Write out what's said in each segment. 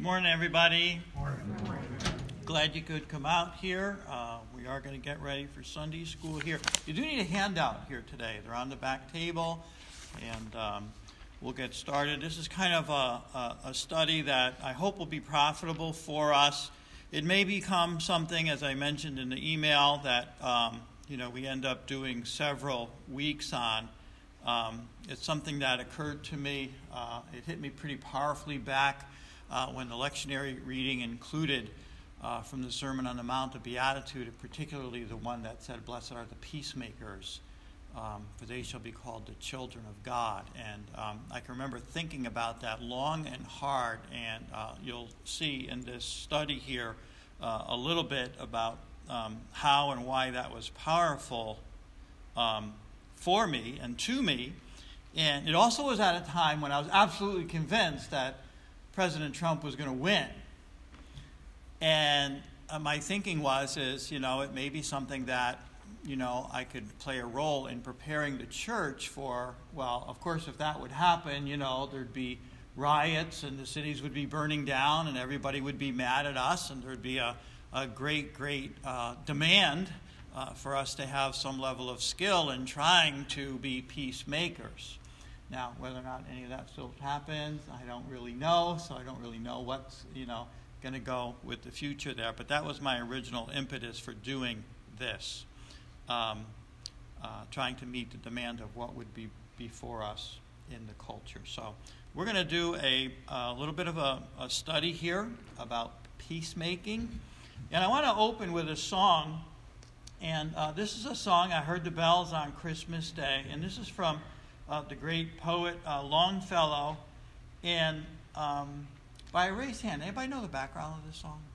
morning, everybody. Glad you could come out here. We are going to get ready for Sunday school here. You do need a handout here today. They're on the back table, and we'll get started. This is kind of a study that I hope will be profitable for us. It may become something, as I mentioned in the email, that we end up doing several weeks on. It's something that occurred to me. It hit me pretty powerfully back when the lectionary reading included from the Sermon on the Mount of Beatitude, particularly the one that said, "Blessed are the peacemakers, for they shall be called the children of God." And I can remember thinking about that long and hard, and you'll see in this study here a little bit about how and why that was powerful for me and to me. And it also was at a time when I was absolutely convinced that President Trump was going to win. And my thinking it may be something that, I could play a role in preparing the church for, well, of course, if that would happen, there'd be riots and the cities would be burning down and everybody would be mad at us, and there'd be a great demand for us to have some level of skill in trying to be peacemakers. Now, whether or not any of that still happens, I don't really know, so I don't really know what's, going to go with the future there. But that was my original impetus for doing this, trying to meet the demand of what would be before us in the culture. So we're going to do a little bit of a study here about peacemaking. And I want to open with a song. And this is a song, I Heard the Bells on Christmas Day. And this is from the great poet Longfellow. And by a raised hand, anybody know the background of this song?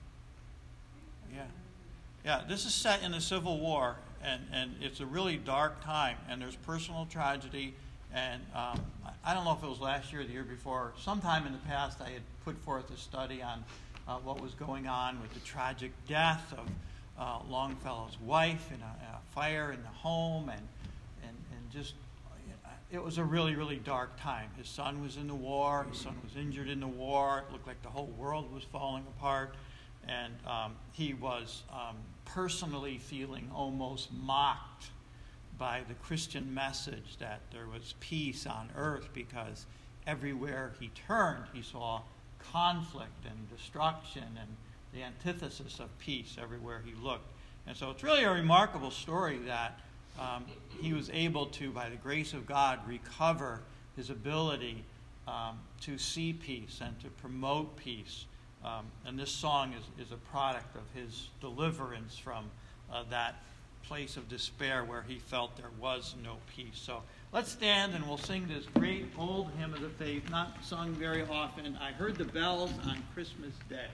Yeah, this is set in the Civil War, and it's a really dark time, and there's personal tragedy. And I don't know if it was last year or the year before. Sometime in the past, I had put forth a study on what was going on with the tragic death of Longfellow's wife in a fire in the home, and just it was a really, really dark time. His son was in the war. His son was injured in the war. It looked like the whole world was falling apart, and he was personally feeling almost mocked by the Christian message that there was peace on earth, because everywhere he turned, he saw conflict and destruction and the antithesis of peace everywhere he looked. And so it's really a remarkable story that he was able to, by the grace of God, recover his ability to see peace and to promote peace. And this song is a product of his deliverance from that place of despair where he felt there was no peace. So let's stand and we'll sing this great old hymn of the faith, not sung very often, "I Heard the Bells on Christmas Day."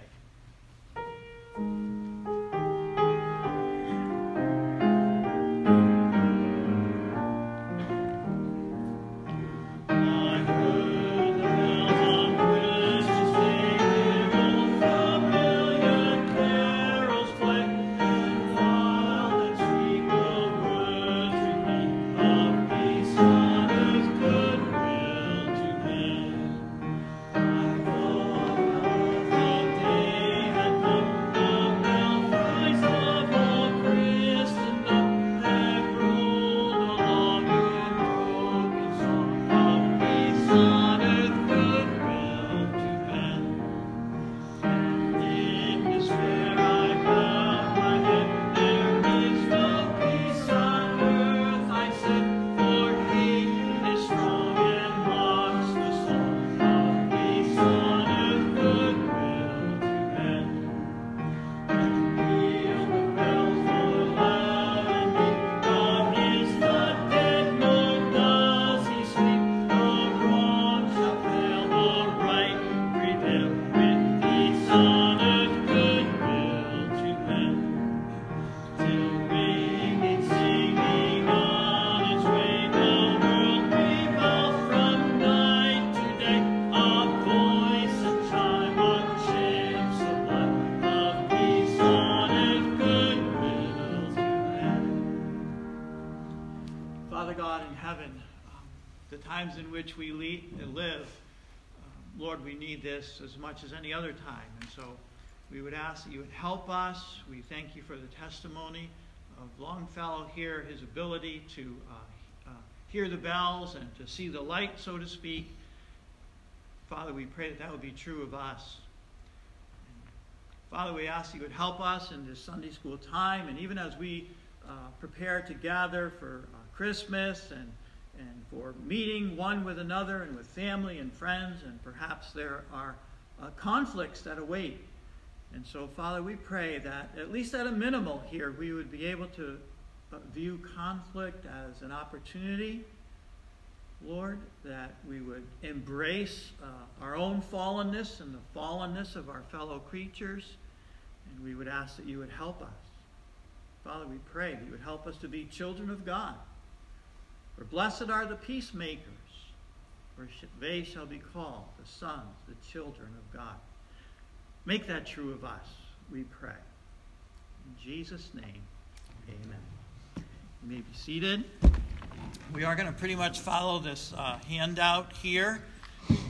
Father God in heaven, the times in which we live Lord, we need this as much as any other time. And so we would ask that you would help us. We thank you for the testimony of Longfellow here, his ability to hear the bells and to see the light, so to speak. Father, we pray that that would be true of us. Father, we ask you would help us in this Sunday school time, and even as we prepare to gather for Christmas and for meeting one with another and with family and friends, and perhaps there are conflicts that await. And so, Father, we pray that, at least at a minimal here, we would be able to view conflict as an opportunity, Lord, that we would embrace our own fallenness and the fallenness of our fellow creatures, and we would ask that you would help us. Father, we pray that you would help us to be children of God. For blessed are the peacemakers, for they shall be called the sons, the children of God. Make that true of us, we pray. In Jesus' name, amen. You may be seated. We are going to pretty much follow this handout here. And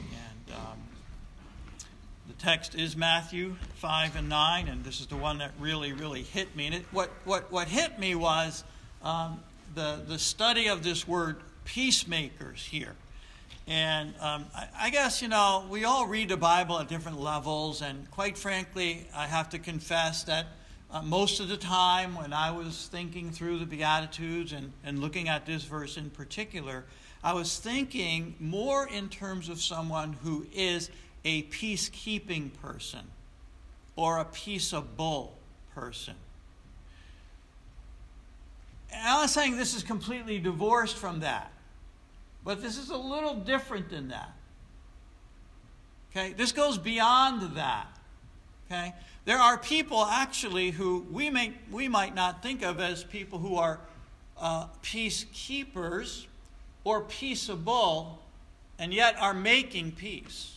the text is Matthew 5 and 9, and this is the one that really, really hit me. And what hit me was the study of this word peacemakers here. And I guess, we all read the Bible at different levels, and quite frankly, I have to confess that most of the time when I was thinking through the Beatitudes and looking at this verse in particular, I was thinking more in terms of someone who is a peacekeeping person or a peaceable person. And I'm not saying this is completely divorced from that, but this is a little different than that. Okay? This goes beyond that. Okay? There are people actually who we might not think of as people who are peacekeepers or peaceable, and yet are making peace.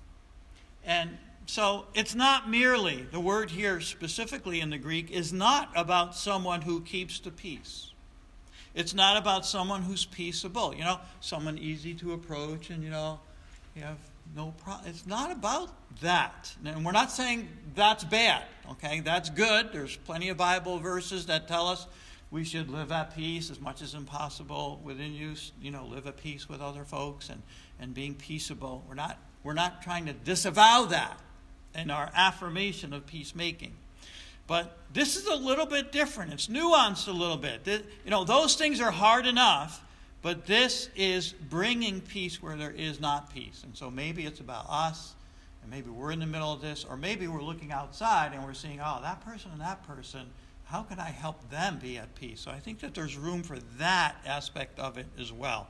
And so it's not merely, the word here specifically in the Greek is not about someone who keeps the peace. It's not about someone who's peaceable. Someone easy to approach and, you have no problem. It's not about that. And we're not saying that's bad, okay? That's good. There's plenty of Bible verses that tell us we should live at peace as much as impossible within you. Live at peace with other folks and being peaceable. We're not trying to disavow that in our affirmation of peacemaking. But this is a little bit different. It's nuanced a little bit. Those things are hard enough, but this is bringing peace where there is not peace. And so maybe it's about us, and maybe we're in the middle of this, or maybe we're looking outside and we're seeing, that person and that person, how can I help them be at peace? So I think that there's room for that aspect of it as well.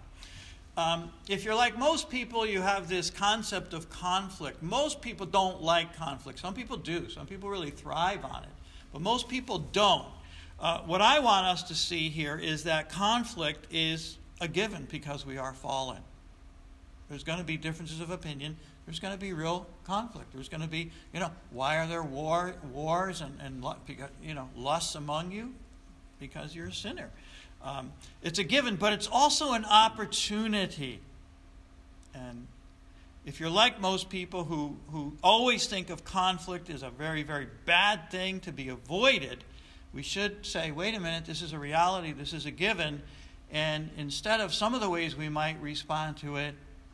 If you're like most people, you have this concept of conflict. Most people don't like conflict. Some people do. Some people really thrive on it. But most people don't. What I want us to see here is that conflict is a given because we are fallen. There's going to be differences of opinion. There's going to be real conflict. There's going to be, why are there wars and lusts among you? Because you're a sinner. It's a given, but it's also an opportunity. And if you're like most people who always think of conflict as a very, very bad thing to be avoided, we should say, wait a minute, this is a reality, this is a given, and instead of some of the ways we might respond to it,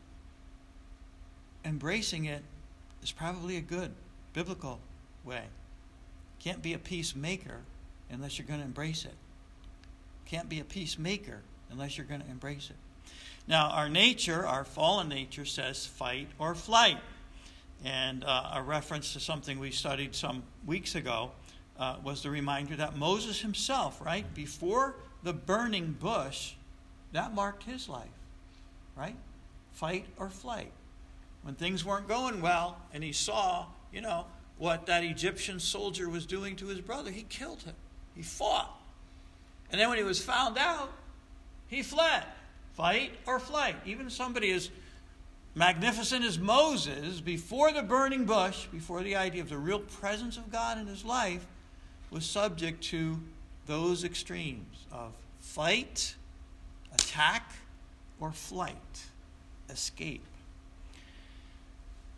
embracing it is probably a good biblical way. Can't be a peacemaker unless you're going to embrace it. Can't be a peacemaker unless you're going to embrace it. Now, our fallen nature says fight or flight. And a reference to something we studied some weeks ago was the reminder that Moses himself, right, before the burning bush, that marked his life, right? Fight or flight. When things weren't going well and he saw, what that Egyptian soldier was doing to his brother, he killed him. He fought. And then when he was found out, he fled. Fight or flight. Even somebody as magnificent as Moses, before the burning bush, before the idea of the real presence of God in his life, was subject to those extremes of fight, attack, or flight, escape.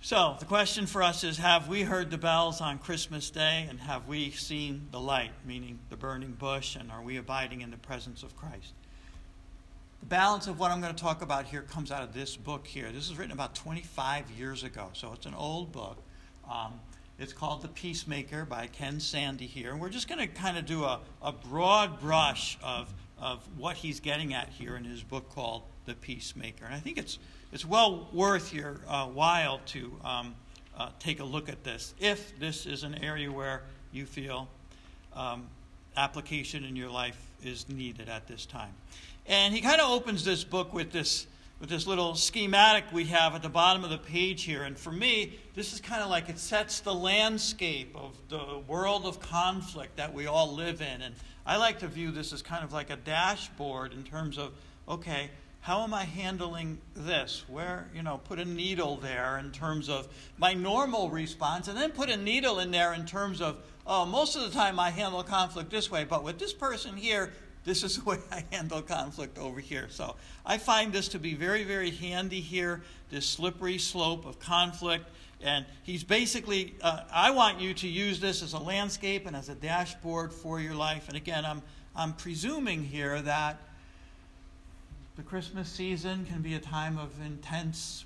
So the question for us is, have we heard the bells on Christmas Day, and have we seen the light, meaning the burning bush, and are we abiding in the presence of Christ? The balance of what I'm going to talk about here comes out of this book here. This was written about 25 years ago, so it's an old book. It's called The Peacemaker by Ken Sande here. And we're just going to kind of do a broad brush of what he's getting at here in his book called The Peacemaker. And I think it's well worth your while to take a look at this, if this is an area where you feel application in your life is needed at this time. And he kind of opens this book with this little schematic we have at the bottom of the page here. And for me, this is kind of like it sets the landscape of the world of conflict that we all live in. And I like to view this as kind of like a dashboard in terms of, okay, how am I handling this? Where, put a needle there in terms of my normal response, and then put a needle in there in terms of, most of the time I handle conflict this way, but with this person here, this is the way I handle conflict over here. So I find this to be very, very handy here, this slippery slope of conflict. And he's basically, I want you to use this as a landscape and as a dashboard for your life. And again, I'm presuming here that the Christmas season can be a time of intense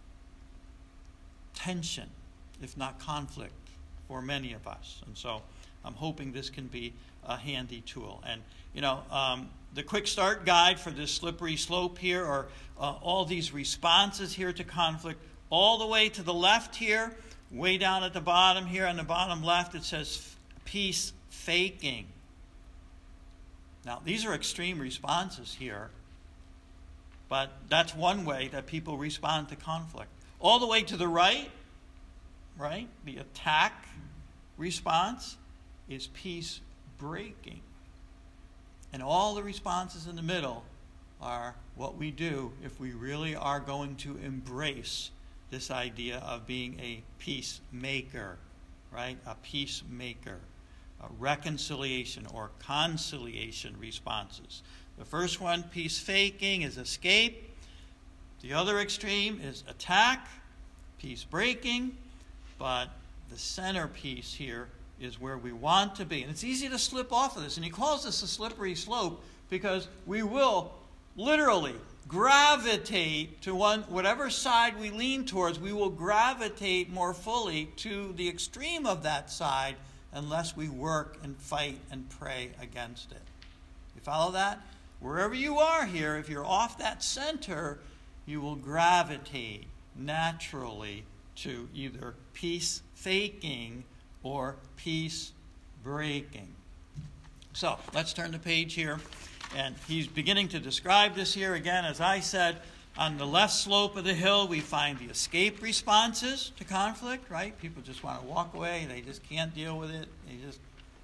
tension, if not conflict, for many of us. And so I'm hoping this can be a handy tool. And, the quick start guide for this slippery slope here are all these responses here to conflict. All the way to the left here, way down at the bottom here on the bottom left, it says peace faking. Now, these are extreme responses here, but that's one way that people respond to conflict. All the way to the right, the attack response is peace breaking. And all the responses in the middle are what we do if we really are going to embrace this idea of being a peacemaker, right? A peacemaker. A reconciliation or conciliation responses. The first one, peace faking, is escape. The other extreme is attack, peace breaking. But the centerpiece here is where we want to be. And it's easy to slip off of this. And he calls this a slippery slope because we will literally gravitate to whatever side we lean towards, we will gravitate more fully to the extreme of that side unless we work and fight and pray against it. You follow that? Wherever you are here, if you're off that center, you will gravitate naturally to either peace faking or peace breaking. So let's turn the page here. And he's beginning to describe this here again. As I said, on the left slope of the hill, we find the escape responses to conflict, right? People just want to walk away. They just can't deal with it. They just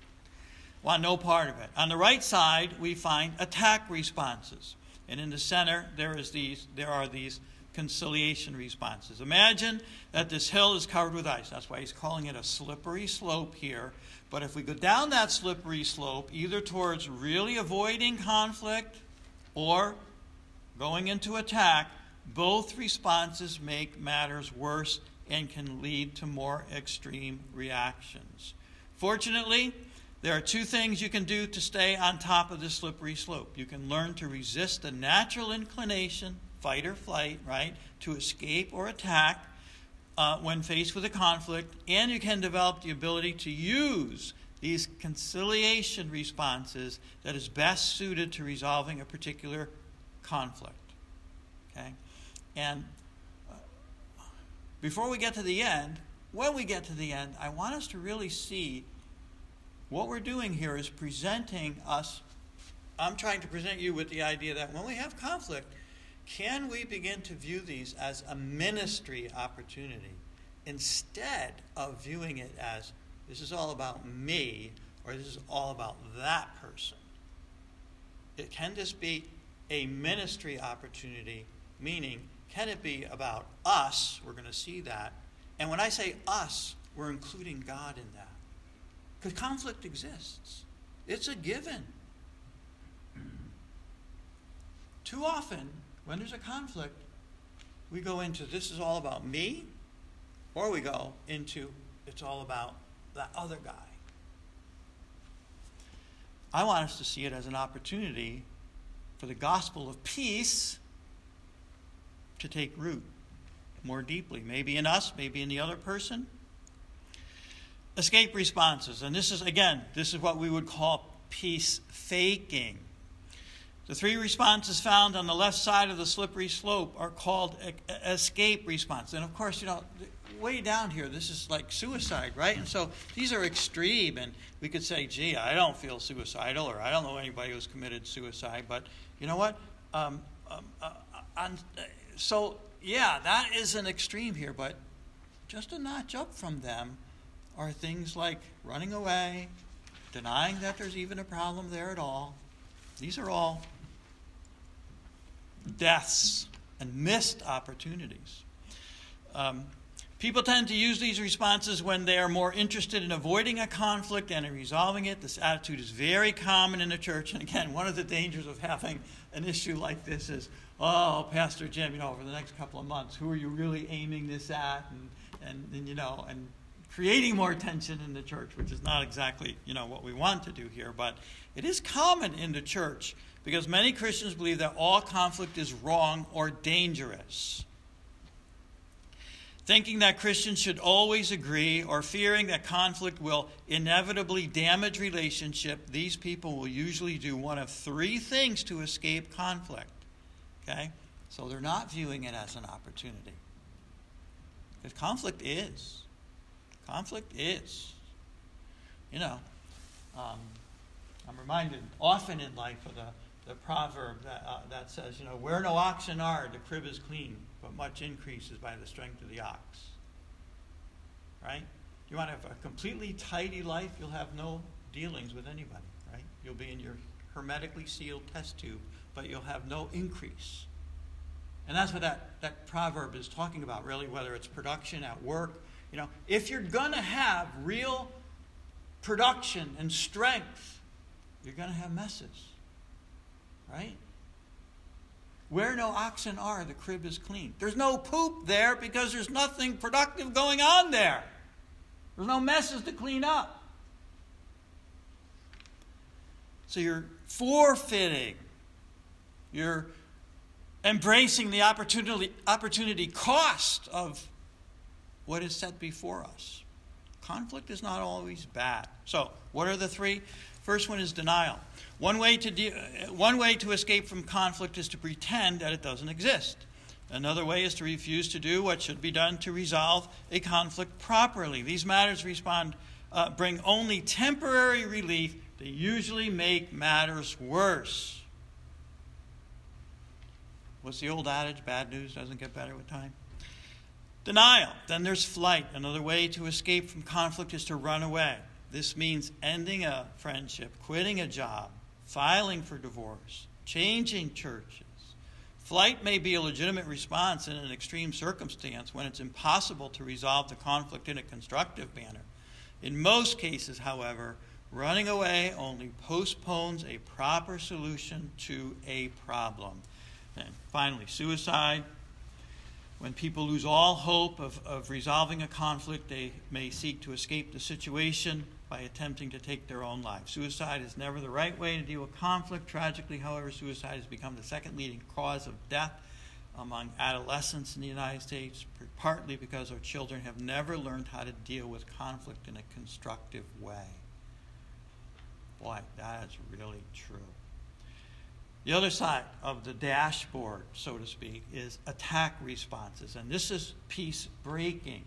want no part of it. On the right side, we find attack responses. And in the center, there are these conciliation responses. Imagine that this hill is covered with ice. That's why he's calling it a slippery slope here. But if we go down that slippery slope, either towards really avoiding conflict or going into attack, both responses make matters worse and can lead to more extreme reactions. Fortunately, there are two things you can do to stay on top of this slippery slope. You can learn to resist the natural inclination, fight or flight, right, to escape or attack when faced with a conflict, and you can develop the ability to use these conciliation responses that is best suited to resolving a particular conflict. Okay? And before we get to the end, when we get to the end, I want us to really see what we're doing here is presenting us. I'm trying to present you with the idea that when we have conflict, can we begin to view these as a ministry opportunity instead of viewing it as this is all about me or this is all about that person? Can this be a ministry opportunity, meaning can it be about us? We're going to see that. And when I say us, we're including God in that. Because conflict exists. It's a given. Too often, when there's a conflict, we go into this is all about me or we go into it's all about that other guy. I want us to see it as an opportunity for the gospel of peace to take root more deeply, maybe in us, maybe in the other person. Escape responses, and this is what we would call peace faking. The 3 responses found on the left side of the slippery slope are called escape response. And of course, way down here, this is like suicide, right? And so these are extreme, and we could say, gee, I don't feel suicidal, or I don't know anybody who's committed suicide, but you know what? So, yeah, that is an extreme here, but just a notch up from them are things like running away, denying that there's even a problem there at all. These are all deaths and missed opportunities. People tend to use these responses when they are more interested in avoiding a conflict and in resolving it. This attitude is very common in the church. And again, one of the dangers of having an issue like this is, oh, Pastor Jim, over the next couple of months, who are you really aiming this at? And creating more tension in the church, which is not exactly, what we want to do here. But it is common in the church because many Christians believe that all conflict is wrong or dangerous. Thinking that Christians should always agree or fearing that conflict will inevitably damage relationship, these people will usually do one of 3 things to escape conflict. Okay? So they're not viewing it as an opportunity. Because conflict is. Conflict is. I'm reminded often in life of the proverb that says, where no oxen are, the crib is clean, but much increases by the strength of the ox. Right? You want to have a completely tidy life, you'll have no dealings with anybody, right? You'll be in your hermetically sealed test tube, but you'll have no increase. And that's what that proverb is talking about, really, whether it's production at work. If you're going to have real production and strength, you're going to have messes. Right? Where no oxen are, the crib is clean. There's no poop there because there's nothing productive going on there. There's no messes to clean up. So you're forfeiting. You're embracing the opportunity cost of what is set before us. Conflict is not always bad. So, what are the 3? First one is denial. One way to escape from conflict is to pretend that it doesn't exist. Another way is to refuse to do what should be done to resolve a conflict properly. These matters bring only temporary relief. They usually make matters worse. What's the old adage? Bad news doesn't get better with time. Denial. Then there's flight. Another way to escape from conflict is to run away. This means ending a friendship, quitting a job, filing for divorce, changing churches. Flight may be a legitimate response in an extreme circumstance when it's impossible to resolve the conflict in a constructive manner. In most cases, however, running away only postpones a proper solution to a problem. And finally, suicide. When people lose all hope of resolving a conflict, they may seek to escape the situation by attempting to take their own lives. Suicide is never the right way to deal with conflict. Tragically, however, suicide has become the second leading cause of death among adolescents in the United States, partly because our children have never learned how to deal with conflict in a constructive way. Boy, that is really true. The other side of the dashboard, so to speak, is attack responses, and this is peace breaking.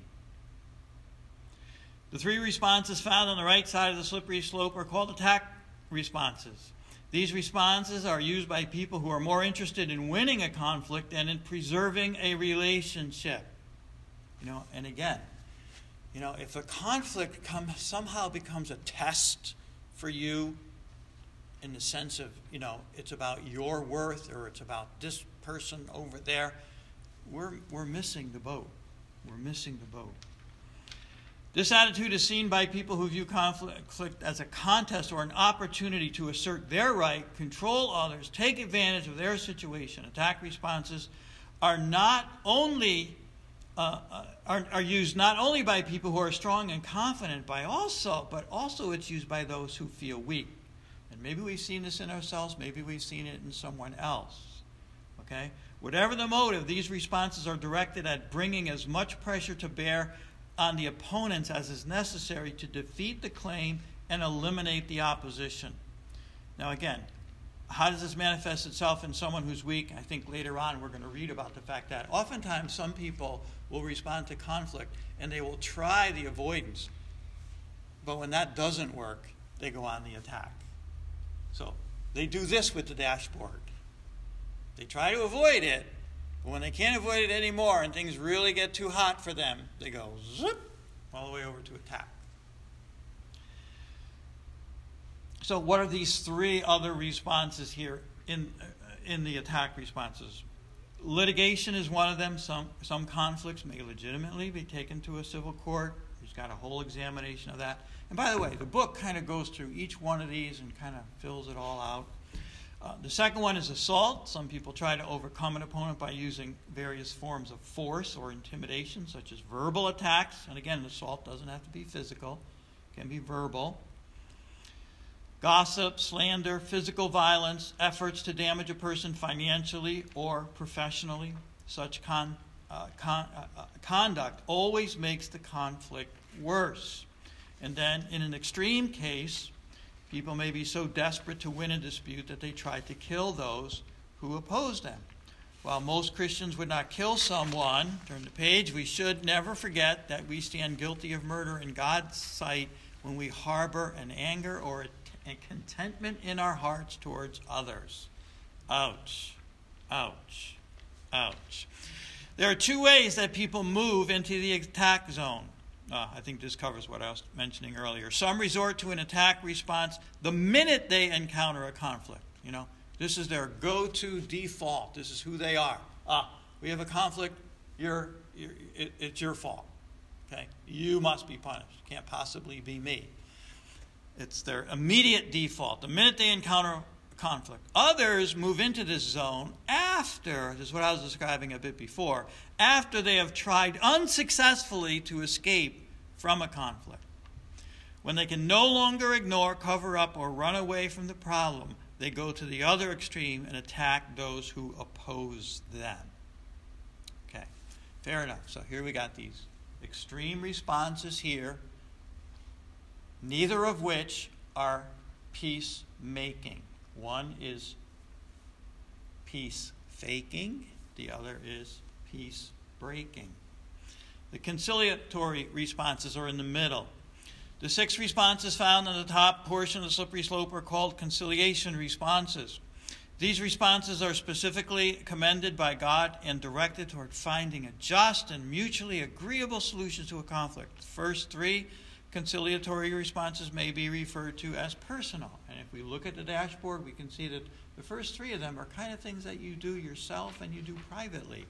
The 3 responses found on the right side of the slippery slope are called attack responses. These responses are used by people who are more interested in winning a conflict than in preserving a relationship. And again, if a conflict somehow becomes a test for you, in the sense of, it's about your worth or it's about this person over there, we're missing the boat. We're missing the boat. This attitude is seen by people who view conflict as a contest or an opportunity to assert their right, control others, take advantage of their situation. Attack responses are not only are used not only by people who are strong and confident, but also it's used by those who feel weak. And maybe we've seen this in ourselves, maybe we've seen it in someone else. Okay? Whatever the motive, these responses are directed at bringing as much pressure to bear on the opponents as is necessary to defeat the claim and eliminate the opposition. Now again, how does this manifest itself in someone who's weak? I think later on we're going to read about the fact that oftentimes some people will respond to conflict and they will try the avoidance. But when that doesn't work, they go on the attack. So they do this with the dashboard. They try to avoid it, but when they can't avoid it anymore and things really get too hot for them, they go zip all the way over to attack. So what are these three other responses here in the attack responses? Litigation is one of them. Some conflicts may legitimately be taken to a civil court. There's got a whole examination of that. And by the way, the book kind of goes through each one of these and kind of fills it all out. The second one is assault. Some people try to overcome an opponent by using various forms of force or intimidation, such as verbal attacks. And again, assault doesn't have to be physical. It can be verbal. Gossip, slander, physical violence, efforts to damage a person financially or professionally. Such conduct always makes the conflict worse. And then in an extreme case, people may be so desperate to win a dispute that they try to kill those who oppose them. While most Christians would not kill someone, turn the page, we should never forget that we stand guilty of murder in God's sight when we harbor an anger or a contentment in our hearts towards others. Ouch. Ouch. Ouch. There are two ways that people move into the attack zone. I think this covers what I was mentioning earlier. Some resort to an attack response the minute they encounter a conflict. You know, this is their go-to default. This is who they are. We have a conflict. It's your fault. Okay, you must be punished. Can't possibly be me. It's their immediate default the minute they encounter conflict. Others move into this zone after, this is what I was describing a bit before, after they have tried unsuccessfully to escape from a conflict. When they can no longer ignore, cover up, or run away from the problem, they go to the other extreme and attack those who oppose them. Okay, fair enough. So here we got these extreme responses here, neither of which are peacemaking. One is peace faking, the other is peace breaking. The conciliatory responses are in the middle. The 6 responses found on the top portion of the slippery slope are called conciliation responses. These responses are specifically commended by God and directed toward finding a just and mutually agreeable solution to a conflict. The first 3 conciliatory responses may be referred to as personal. And if we look at the dashboard, we can see that the first 3 of them are kind of things that you do yourself and you do privately.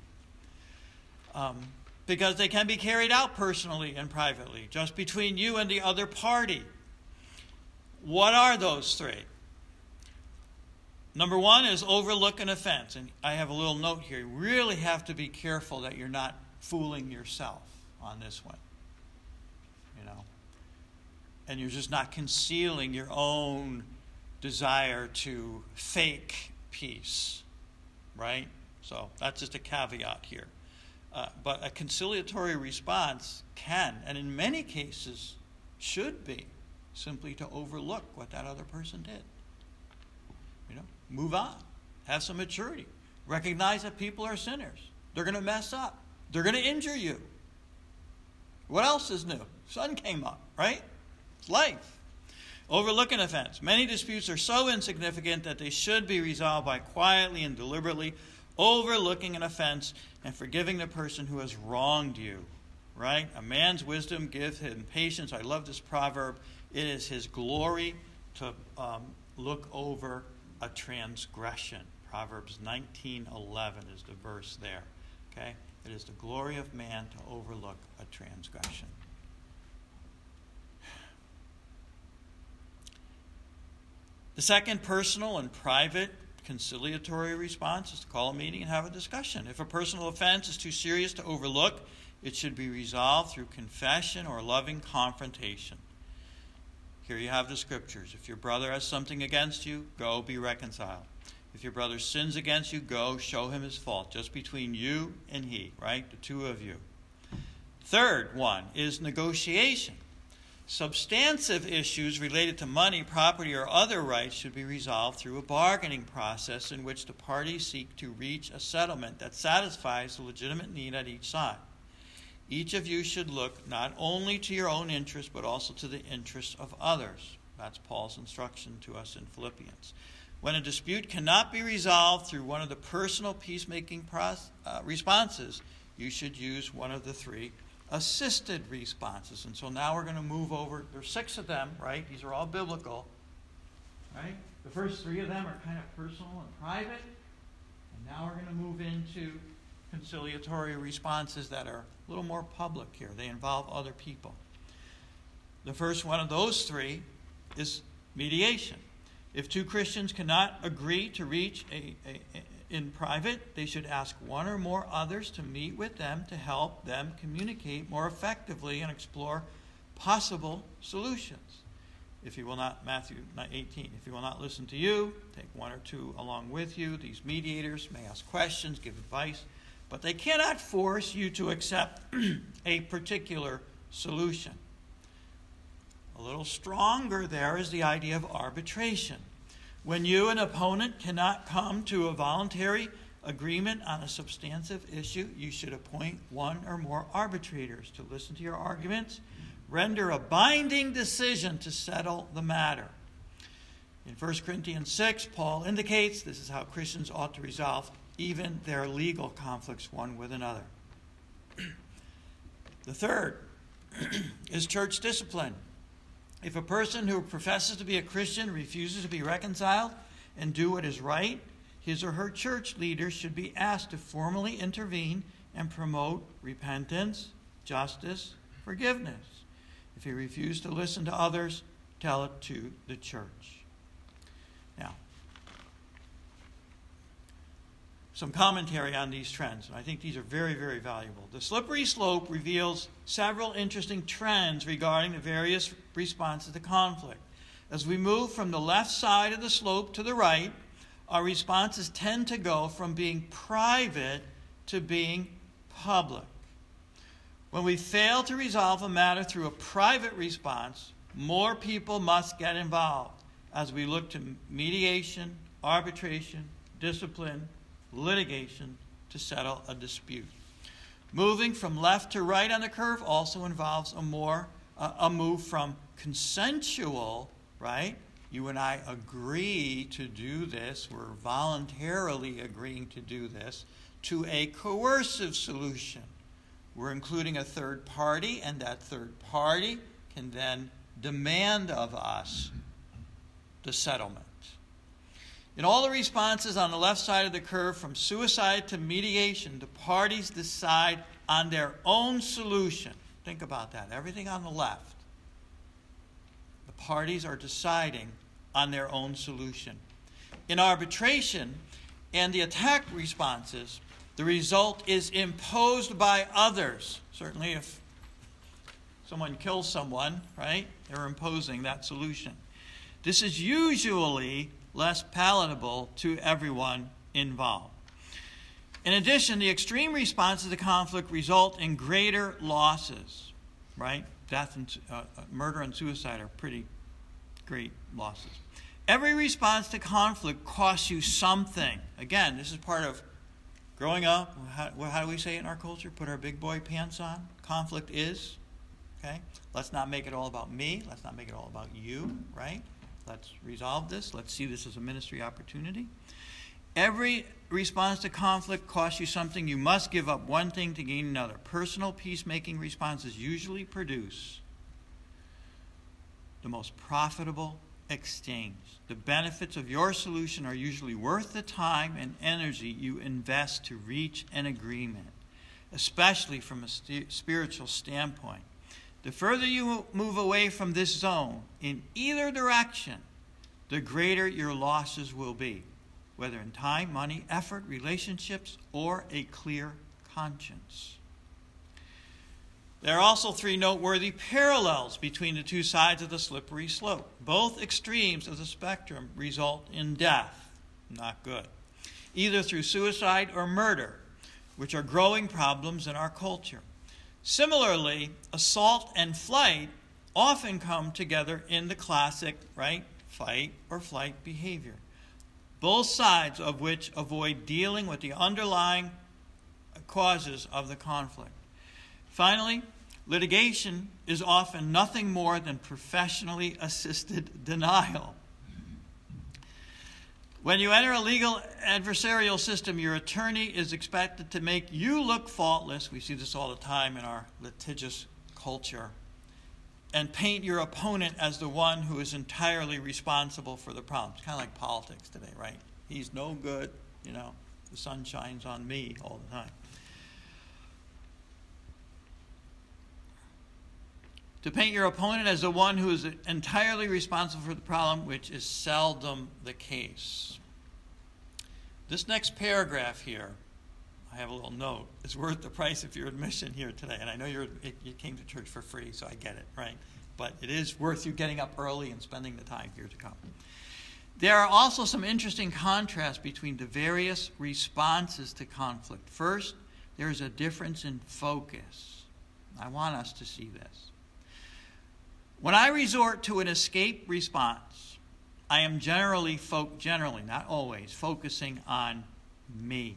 Because they can be carried out personally and privately, just between you and the other party. What are those 3? Number 1 is overlook an offense. And I have a little note here. You really have to be careful that you're not fooling yourself on this one. You know, and you're just not concealing your own desire to fake peace, right? So that's just a caveat here. But a conciliatory response can, and in many cases should be, simply to overlook what that other person did. You know, move on. Have some maturity. Recognize that people are sinners. They're going to mess up. They're going to injure you. What else is new? Sun came up, right? It's life. Overlook an offense. Many disputes are so insignificant that they should be resolved by quietly and deliberately overlooking an offense and forgiving the person who has wronged you, right? A man's wisdom gives him patience. I love this proverb. It is his glory to look over a transgression. Proverbs 19:11 is the verse there, okay? It is the glory of man to overlook a transgression. The second personal and private conciliatory response is to call a meeting and have a discussion. If a personal offense is too serious to overlook, It should be resolved through confession or loving confrontation. Here you have the scriptures. If your brother has something against you, go be reconciled. If your brother sins against you, go show him his fault, just between you and he, right? The two of you. Third one is negotiation. Substantive issues related to money, property, or other rights should be resolved through a bargaining process in which the parties seek to reach a settlement that satisfies the legitimate need at each side. Each of you should look not only to your own interest, but also to the interests of others. That's Paul's instruction to us in Philippians. When a dispute cannot be resolved through one of the personal peacemaking responses, you should use one of the three assisted responses. And so now we're going to move over. There's 6 of them, right? These are all biblical, right? The first 3 of them are kind of personal and private. And now we're going to move into conciliatory responses that are a little more public here. They involve other people. The first one of those 3 is mediation. If 2 Christians cannot agree to reach in private, they should ask one or more others to meet with them to help them communicate more effectively and explore possible solutions. If he will not, Matthew 18, if he will not listen to you, take 1 or 2 along with you. These mediators may ask questions, give advice, but they cannot force you to accept a particular solution. A little stronger there is the idea of arbitration. When you, an opponent, cannot come to a voluntary agreement on a substantive issue, you should appoint 1 or more arbitrators to listen to your arguments, render a binding decision to settle the matter. In 1 Corinthians 6, Paul indicates this is how Christians ought to resolve even their legal conflicts one with another. The third is church discipline. If a person who professes to be a Christian refuses to be reconciled and do what is right, his or her church leaders should be asked to formally intervene and promote repentance, justice, forgiveness. If he refuses to listen to others, tell it to the church. Now, some commentary on these trends, and I think these are very, very valuable. The slippery slope reveals several interesting trends regarding the various responses to conflict. As we move from the left side of the slope to the right, our responses tend to go from being private to being public. When we fail to resolve a matter through a private response, more people must get involved as we look to mediation, arbitration, discipline, litigation to settle a dispute. Moving from left to right on the curve also involves a move from consensual, right? You and I agree to do this, we're voluntarily agreeing to do this, to a coercive solution. We're including a third party, and that third party can then demand of us the settlement. In all the responses on the left side of the curve, from suicide to mediation, the parties decide on their own solution. Think about that. Everything on the left. The parties are deciding on their own solution. In arbitration and the attack responses, the result is imposed by others. Certainly if someone kills someone, right, they're imposing that solution. This is usually less palatable to everyone involved. In addition, the extreme responses to conflict result in greater losses, right? Death and murder and suicide are pretty great losses. Every response to conflict costs you something. Again, this is part of growing up. How do we say it in our culture? Put our big boy pants on. Conflict is, okay? Let's not make it all about me. Let's not make it all about you, right? Let's resolve this. Let's see this as a ministry opportunity. Every response to conflict costs you something. You must give up one thing to gain another. Personal peacemaking responses usually produce the most profitable exchange. The benefits of your solution are usually worth the time and energy you invest to reach an agreement, especially from a spiritual standpoint. The further you move away from this zone, in either direction, the greater your losses will be, whether in time, money, effort, relationships, or a clear conscience. There are also three noteworthy parallels between the two sides of the slippery slope. Both extremes of the spectrum result in death. Not good. Either through suicide or murder, which are growing problems in our culture. Similarly, assault and flight often come together in the classic, right, fight or flight behavior, both sides of which avoid dealing with the underlying causes of the conflict. Finally, litigation is often nothing more than professionally assisted denial. When you enter a legal adversarial system, your attorney is expected to make you look faultless. We see this all the time in our litigious culture. And paint your opponent as the one who is entirely responsible for the problem. It's kind of like politics today, right? He's no good, the sun shines on me all the time. To paint your opponent as the one who is entirely responsible for the problem, which is seldom the case. This next paragraph here, I have a little note. It's worth the price of your admission here today. And I know you came to church for free, so I get it, right? But it is worth you getting up early and spending the time here to come. There are also some interesting contrasts between the various responses to conflict. First, there is a difference in focus. I want us to see this. When I resort to an escape response, I am generally, not always, focusing on me.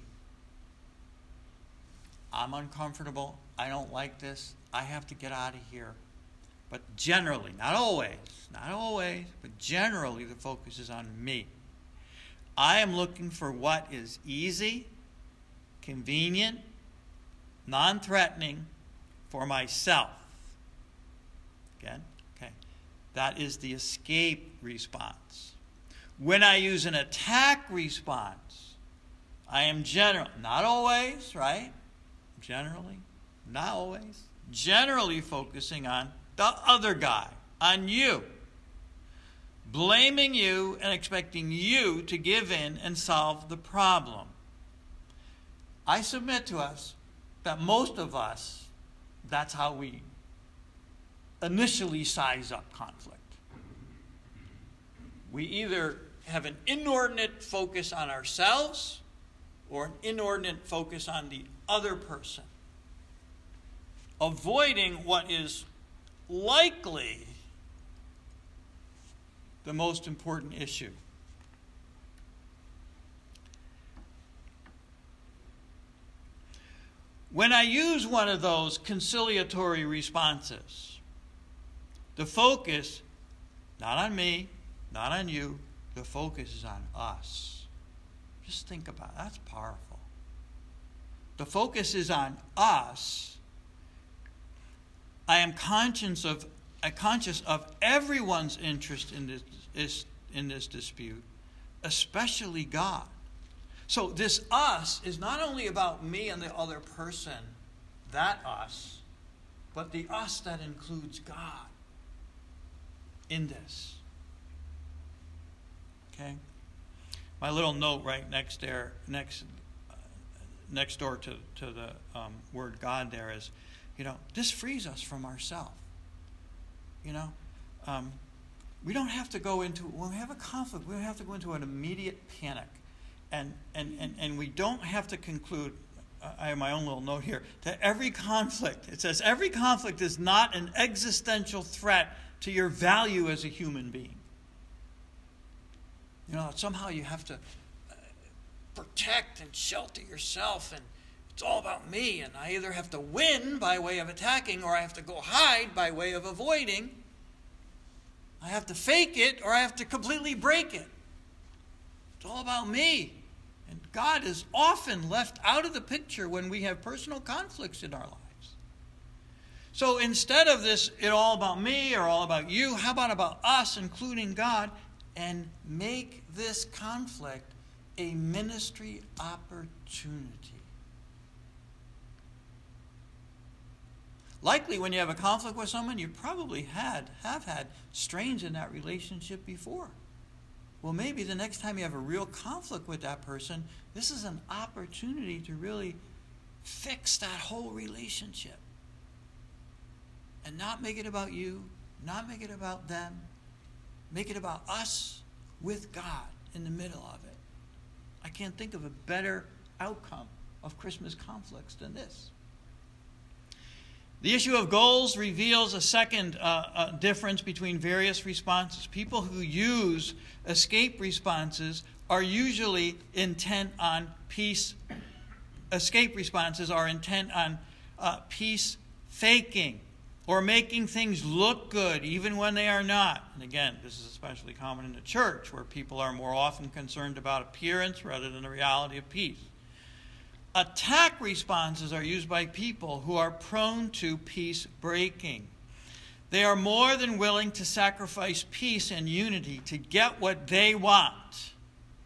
I'm uncomfortable. I don't like this. I have to get out of here. But generally, not always, but generally the focus is on me. I am looking for what is easy, convenient, non-threatening for myself. Again, okay. That is the escape response. When I use an attack response, I am not always, right? Generally, not always. Generally focusing on the other guy, on you. Blaming you and expecting you to give in and solve the problem. I submit to us that most of us, that's how we initially size up conflict. We either have an inordinate focus on ourselves or an inordinate focus on the other person, avoiding what is likely the most important issue. When I use one of those conciliatory responses, the focus, not on me, not on you, the focus is on us. Just think about it. That's powerful. The focus is on us. I am conscious of everyone's interest in this dispute, especially God. So this us is not only about me and the other person, that us, but the us that includes God in this. Okay? My little note right next door to the word God there is, this frees us from ourselves. We don't have to go into, when we have a conflict, we don't have to go into an immediate panic. And we don't have to conclude, I have my own little note here, that every conflict, it says every conflict is not an existential threat to your value as a human being. Somehow you have to protect and shelter yourself, and it's all about me, and I either have to win by way of attacking, or I have to go hide by way of avoiding. I have to fake it, or I have to completely break it. It's all about me. And God is often left out of the picture when we have personal conflicts in our lives. So instead of this, it all about me or all about you, how about us, including God, and make this conflict a ministry opportunity. Likely when you have a conflict with someone, you probably have had strains in that relationship before. Well, maybe the next time you have a real conflict with that person, this is an opportunity to really fix that whole relationship. and not make it about you, not make it about them. Make it about us with God in the middle of it. I can't think of a better outcome of Christmas conflicts than this. The issue of goals reveals a second difference between various responses. People who use escape responses are usually intent on peace. Escape responses are intent on peace faking or making things look good even when they are not. And again, this is especially common in the church where people are more often concerned about appearance rather than the reality of peace. Attack responses are used by people who are prone to peace breaking. They are more than willing to sacrifice peace and unity to get what they want.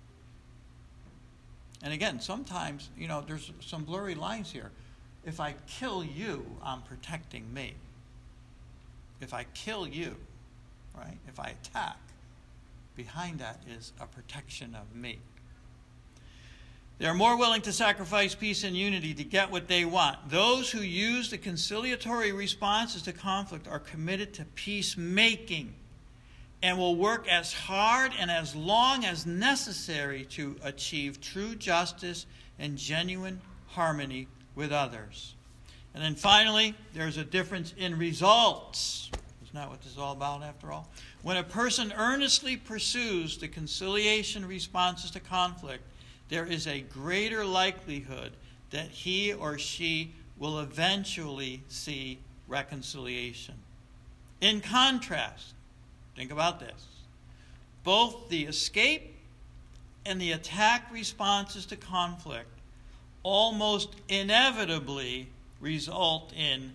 And again, sometimes, there's some blurry lines here. If I kill you, I'm protecting me. If I kill you, right? If I attack, behind that is a protection of me. They are more willing to sacrifice peace and unity to get what they want. Those who use the conciliatory responses to conflict are committed to peacemaking and will work as hard and as long as necessary to achieve true justice and genuine harmony with others. And then finally, there's a difference in results. Isn't that what this is all about after all? When a person earnestly pursues the conciliation responses to conflict, there is a greater likelihood that he or she will eventually see reconciliation. In contrast, think about this. Both the escape and the attack responses to conflict almost inevitably result in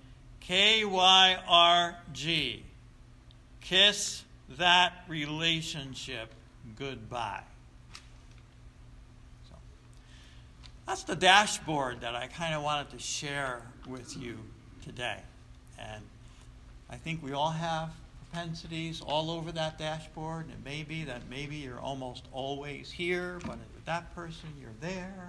KYRG. Kiss that relationship goodbye. So that's the dashboard that I kind of wanted to share with you today. And I think we all have propensities all over that dashboard. It may be that maybe you're almost always here, but with that person, you're there.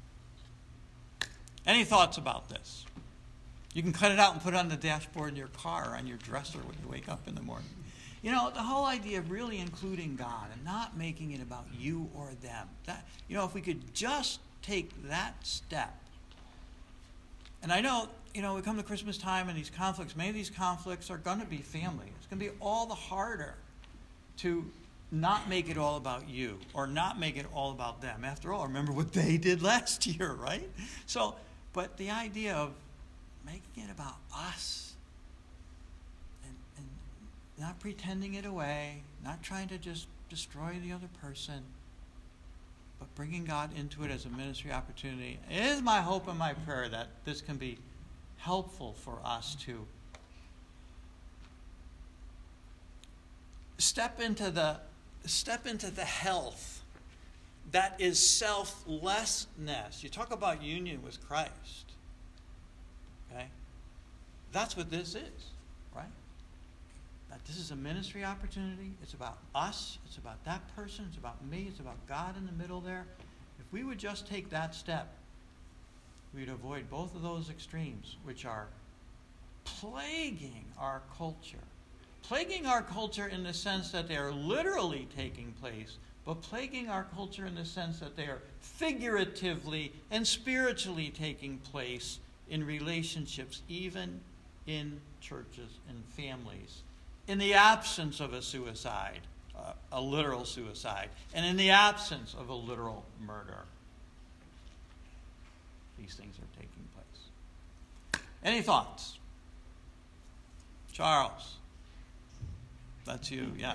Any thoughts about this? You can cut it out and put it on the dashboard in your car or on your dresser when you wake up in the morning. The whole idea of really including God and not making it about you or them. That, if we could just take that step. And I know, we come to Christmas time and these conflicts, many of these conflicts are going to be family. It's going to be all the harder to not make it all about you or not make it all about them. After all, remember what they did last year, right? So, but the idea of making it about us and not pretending it away, not trying to just destroy the other person, but bringing God into it as a ministry opportunity. It is my hope and my prayer that this can be helpful for us to step into the health that is selflessness. You talk about union with Christ. Okay? That's what this is, right? That this is a ministry opportunity. It's about us. It's about that person. It's about me. It's about God in the middle there. If we would just take that step, we'd avoid both of those extremes, which are plaguing our culture. Plaguing our culture in the sense that they are literally taking place, but plaguing our culture in the sense that they are figuratively and spiritually taking place in relationships, even in churches and families, in the absence of a suicide, a literal suicide, and in the absence of a literal murder. These things are taking place. Any thoughts? Charles. That's you, yes.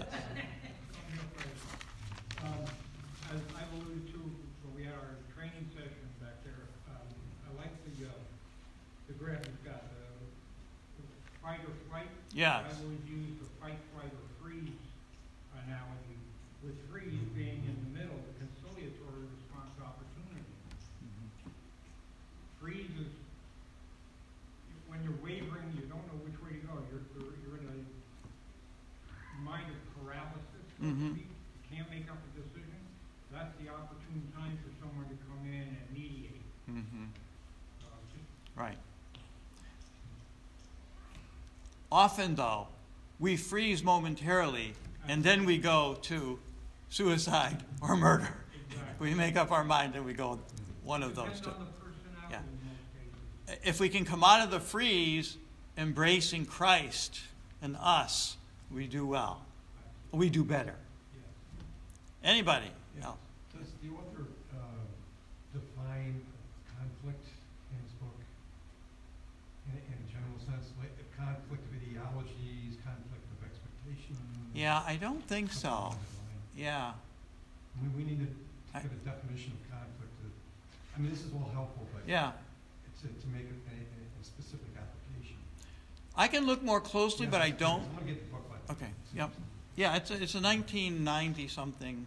As I've alluded to when we had our training session back there, I like the graph you've got, the fight or flight. Yes. I always use the fight, flight, or freeze analogy, with freeze being in the middle, the conciliatory response opportunity. Mm-hmm. Freeze is when you're wavering, you don't know which way to go. You're in a mind of paralysis, so to speak. You can't make up a decision. That's the opportune time for someone to come in and mediate. Mm-hmm. Right. Often, though, we freeze momentarily, and then we go to suicide or murder. Exactly. We make up our mind and we go one of those Depends two. on the personality Yeah. in most cases. If we can come out of the freeze embracing Christ and us, we do well. We do better. Yes. Anybody Yeah. else? Does the author define conflict in his book in a general sense, like a conflict of ideologies, conflict of expectations? Yeah, I don't think something so. along that line? Yeah. We need to I- get a definition of conflict. I mean, this is all helpful, but Yeah. to make it a specific application. I can look more closely, Yeah, but I that's- don't. I want to get the book by. Okay, yep. Yeah, it's a 1990 something.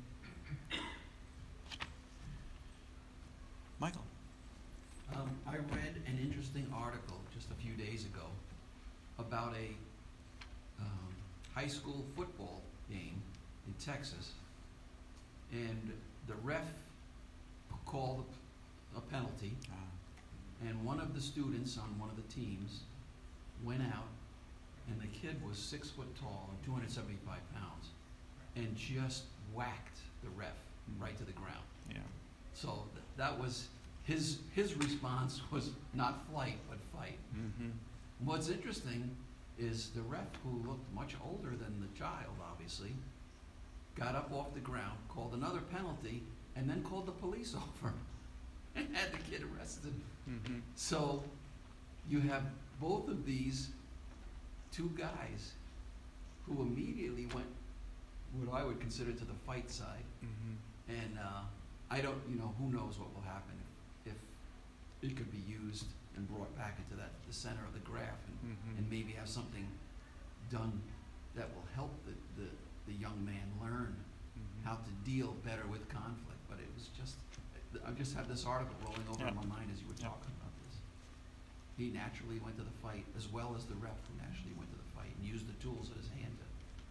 Michael. I read an interesting article just a few days ago about a high school football game in Texas, and the ref called a penalty, and one of the students on one of the teams went out, and the kid was 6 foot tall and 275 pounds, and just whacked the ref right to the ground. Yeah. So that was his response was not flight but fight. Mm-hmm. What's interesting is the ref, who looked much older than the child, obviously, got up off the ground, called another penalty, and then called the police over and had the kid arrested. Mm-hmm. So you have both of these two guys who immediately went what I would consider to the fight side. Mm-hmm. And I don't, who knows what will happen if it could be used and brought back into the center of the graph Mm-hmm. and maybe have something done that will help the young man learn Mm-hmm. how to deal better with conflict. But it was just, I just had this article rolling over Yeah. in my mind as you were Yeah. talking about this. He naturally went to the fight, as well as the ref who naturally went to the fight and used the tools at his hand to.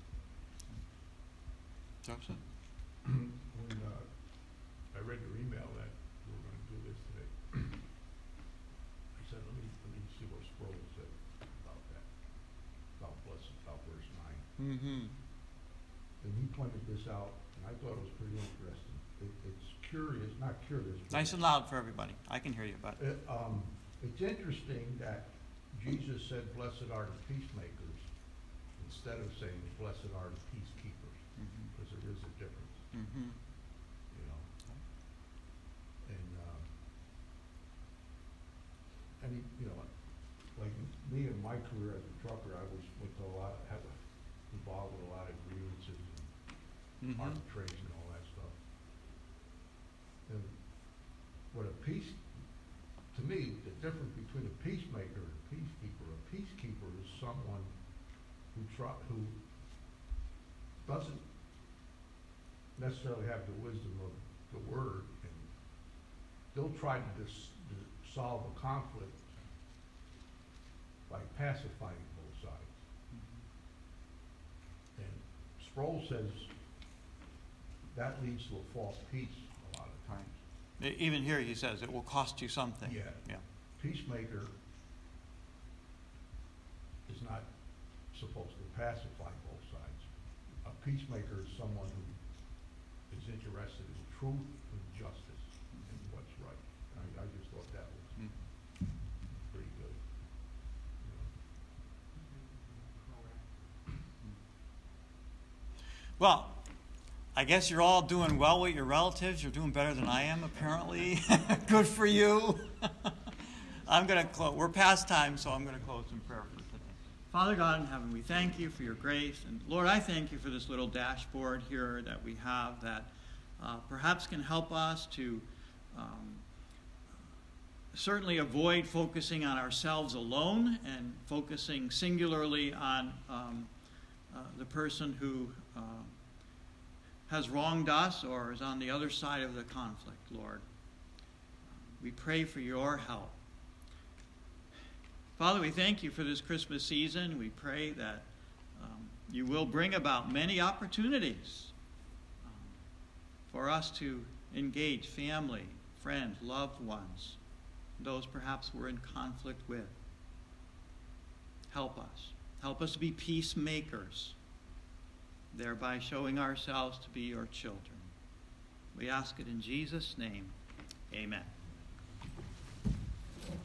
Joseph? When I read your email that we were going to do this today, I said, let me see what Sproul said about that, about verse 9. Mm-hmm. And he pointed this out, and I thought it was pretty interesting. It's curious, not curious. but Nice and loud for everybody. I can hear you, but. It's interesting that Jesus said, blessed are the peacemakers, instead of saying, blessed are the peacekeepers, Mm-hmm. because there is a difference. Mm-hmm. You know. And he, like me in my career as a trucker, I was involved with a lot of grievances and Mm-hmm. arbitration and all that stuff. And to me, the difference between a peacemaker and a peacekeeper is someone who doesn't necessarily have the wisdom of the word, and they'll try to solve a conflict by pacifying both sides. And Sproul says that leads to a false peace a lot of times. Even here he says it will cost you something. Yeah. Yeah. Peacemaker is not supposed to pacify both sides. A peacemaker is someone who is interested in truth and justice and what's right. I just thought that was Mm. pretty good. Well, I guess you're all doing well with your relatives. You're doing better than I am, apparently. Good for you. I'm going to close. We're past time, so I'm going to close in prayer for today. Father God in heaven, we thank you for your grace. And Lord, I thank you for this little dashboard here that we have that perhaps can help us to certainly avoid focusing on ourselves alone and focusing singularly on the person who has wronged us or is on the other side of the conflict, Lord. We pray for your help. Father, we thank you for this Christmas season. We pray that you will bring about many opportunities for us to engage family, friends, loved ones, those perhaps we're in conflict with. Help us. Help us to be peacemakers, thereby showing ourselves to be your children. We ask it in Jesus' name. Amen.